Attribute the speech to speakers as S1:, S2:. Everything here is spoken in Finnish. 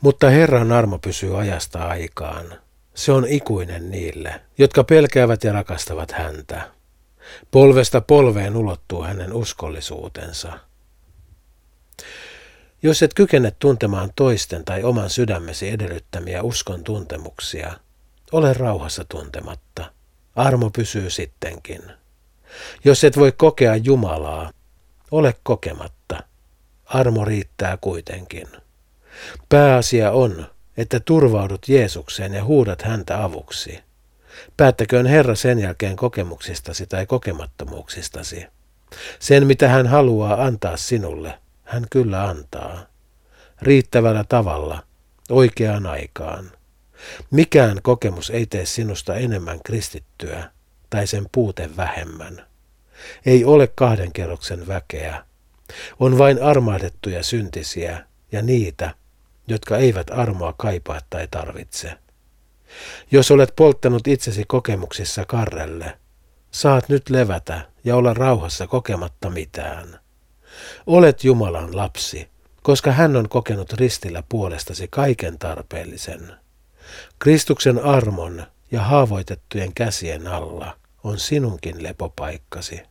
S1: Mutta Herran armo pysyy ajasta aikaan. Se on ikuinen niille, jotka pelkäävät ja rakastavat häntä. Polvesta polveen ulottuu hänen uskollisuutensa. Jos et kykene tuntemaan toisten tai oman sydämesi edellyttämiä uskon tuntemuksia, ole rauhassa tuntematta. Armo pysyy sittenkin. Jos et voi kokea Jumalaa, ole kokematta. Armo riittää kuitenkin. Pääasia on, että turvaudut Jeesukseen ja huudat häntä avuksi. Päättäköön Herra sen jälkeen kokemuksistasi tai kokemattomuuksistasi. Sen, mitä hän haluaa antaa sinulle, hän kyllä antaa. Riittävällä tavalla, oikeaan aikaan. Mikään kokemus ei tee sinusta enemmän kristittyä tai sen puute vähemmän. Ei ole 2 kerroksen väkeä. On vain armahdettuja syntisiä ja niitä, jotka eivät armoa kaipaa tai tarvitse. Jos olet polttanut itsesi kokemuksissa karrelle, saat nyt levätä ja olla rauhassa kokematta mitään. Olet Jumalan lapsi, koska hän on kokenut ristillä puolestasi kaiken tarpeellisen. Kristuksen armon ja haavoitettujen käsien alla on sinunkin lepopaikkasi.